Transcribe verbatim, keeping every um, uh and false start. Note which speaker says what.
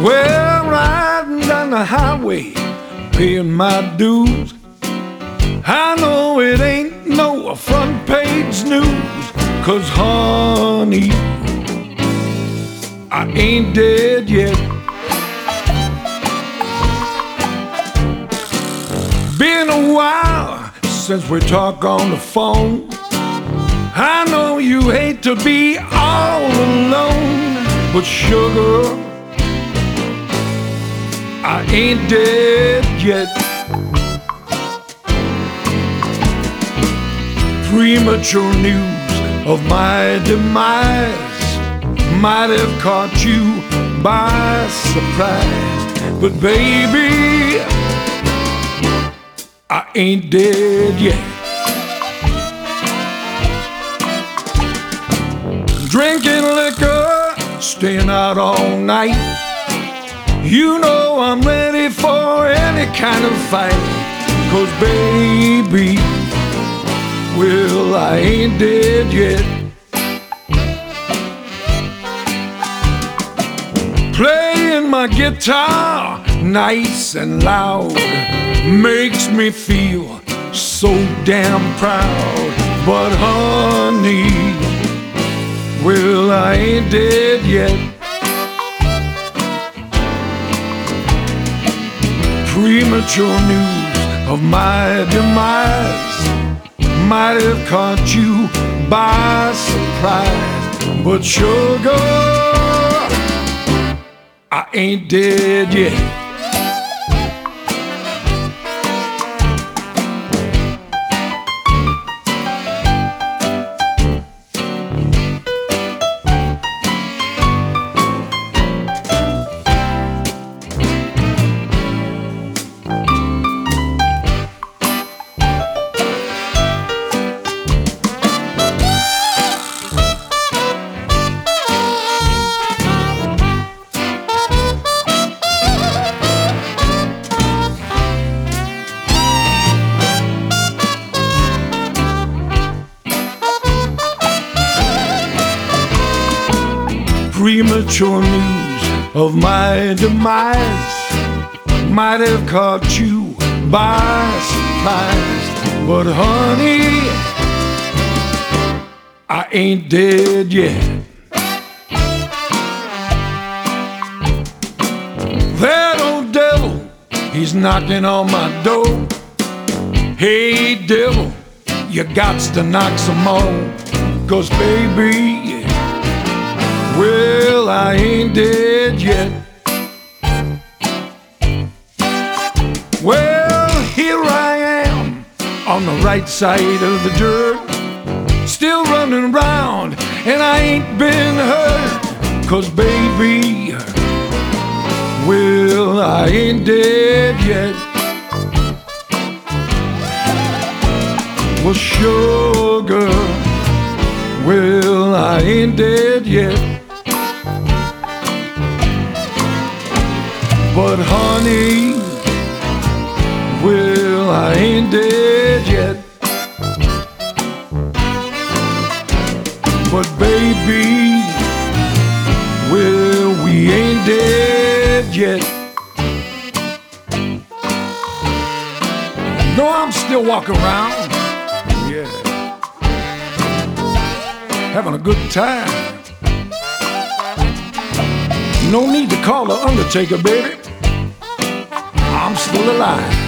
Speaker 1: Well, riding down the highway, paying my dues. I know it ain't no front page news, 'cause honey, I ain't dead yet. Been a while since we talk on the phone. I know you hate to be all alone, but sugar, I ain't dead yet. Premature news of my demise might have caught you by surprise, but baby, I ain't dead yet. Drinking liquor, staying out all night. You know I'm ready for any kind of fight, 'cause baby, well, I ain't dead yet. Playing my guitar nice and loud makes me feel so damn proud. But honey, well, I ain't dead yet. Premature news of my demise might have caught you by surprise, but sugar, I ain't dead yet. Premature news of my demise might have caught you by surprise, but honey, I ain't dead yet. That old devil, he's knocking on my door. Hey devil, you gots to knock some more, 'cause baby, well, I ain't dead yet. Well, here I am on the right side of the dirt, still running around, and I ain't been hurt, 'cause baby, well, I ain't dead yet. Well, sugar, well, I ain't dead yet. But honey, well, I ain't dead yet. But baby, well, we ain't dead yet. No, I'm still walking around, yeah, having a good time. No need to call the undertaker, baby, I'm still alive.